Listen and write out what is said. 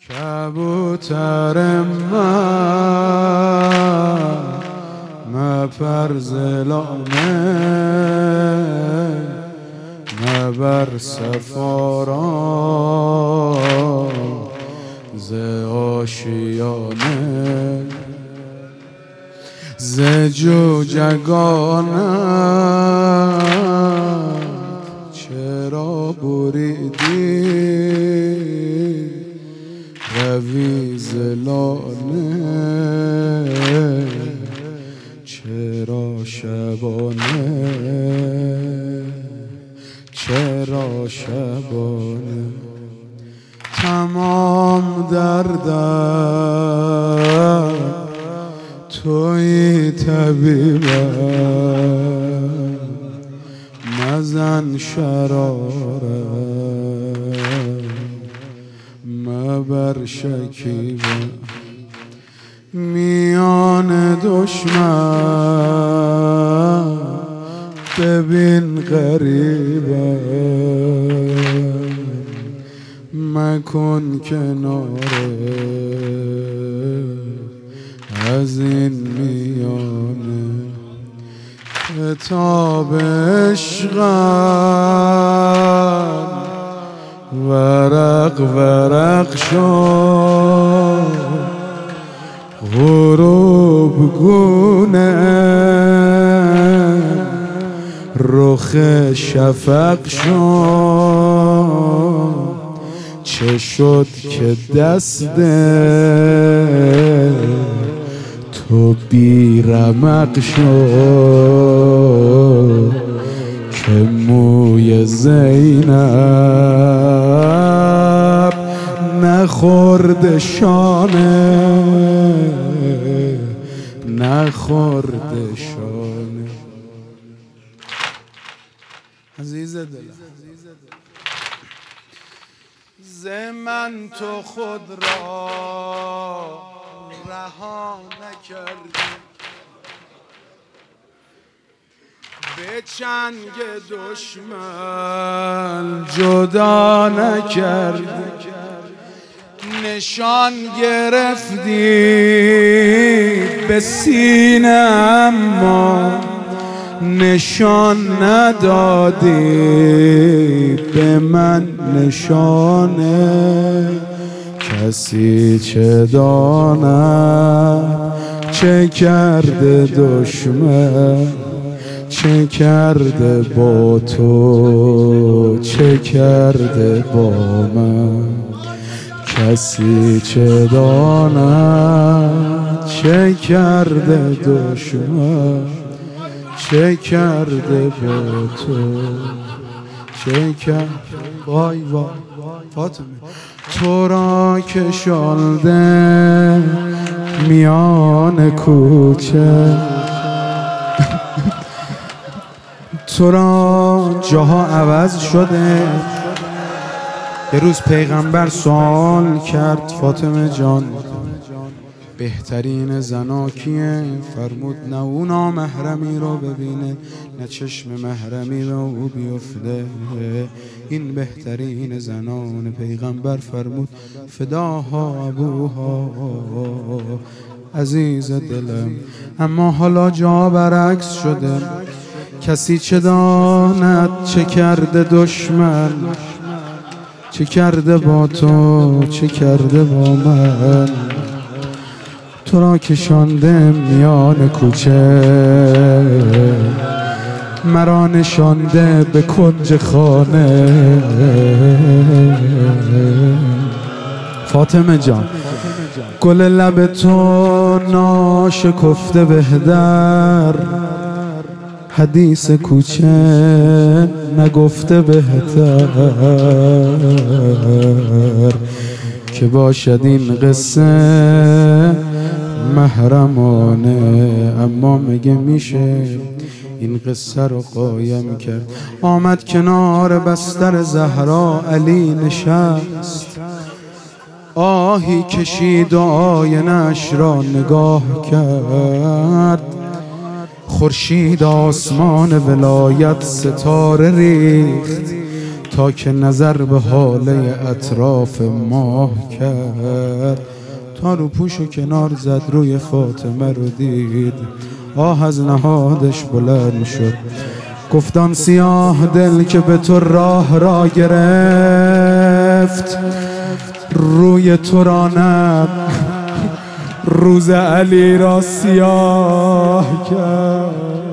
کبوتر من پرزلانه مبر سفارا ز آشیانه ز جوجگانت چرا بریدی روی زلانه چرا شبانه چرا شبانه تمام دردم توی طبیبم مزن شرارم مبر شکیبم میان دشمن ببین غریبم مکن کناره از این میانه کتاب عشقم ورق ورق شد غروب گونه رخ شفق شد چه شد که دست تو بی رمق شد که موی زینب نخورد شانه نخورد شانه. عزیز دلم ز من تو خود را رها نکردی به چنگ دشمن جدا نکردی نشان گرفتی به سینه اما نشان ندادی به من نشانه کسی چه داند چه کرده دشمن چه کرده با تو چه کرده با من کسی چه داند چه کرده دشمن چه کرده با تو چه کرده وای وای فاطمه تو را کشانده میان کوچه تو را جاها عوض شده. یه روز پیغمبر سوال کرد فاطمه جان بهترین زنا کیه؟ فرمود نه اون نامحرمی رو ببینه نه چشم محرمی به او بیفته این بهترین زنان. پیغمبر فرمود فداها ابوها. عزیز دلم اما حالا جا برعکس شده کسی چه داند چه کرده دشمن چه کرده با تو چه کرده با من تو را کشانده میان کوچه مرا نشانده به کنج خانه. فاطمه جان گل لب تو ناشکفته بهتر حدیث کوچه نگفته بهتر که باشد این قصه محرمانه. اما مگه میشه این قصه رو قایم کرد؟ آمد کنار بستر زهرا علی نشست آهی کشید و آینه‌اش را نگاه کرد خورشید آسمان ولایت ستاره ریخت تا که نظر به حاله اطراف ماه کرد، تا رو پوش و کنار زد روی فاطمه رو دید، آه از نهادش بلند شد، گفتان سیاه دل که به تو راه را گرفت، روی تو رانم روز علی را سیاه کرد.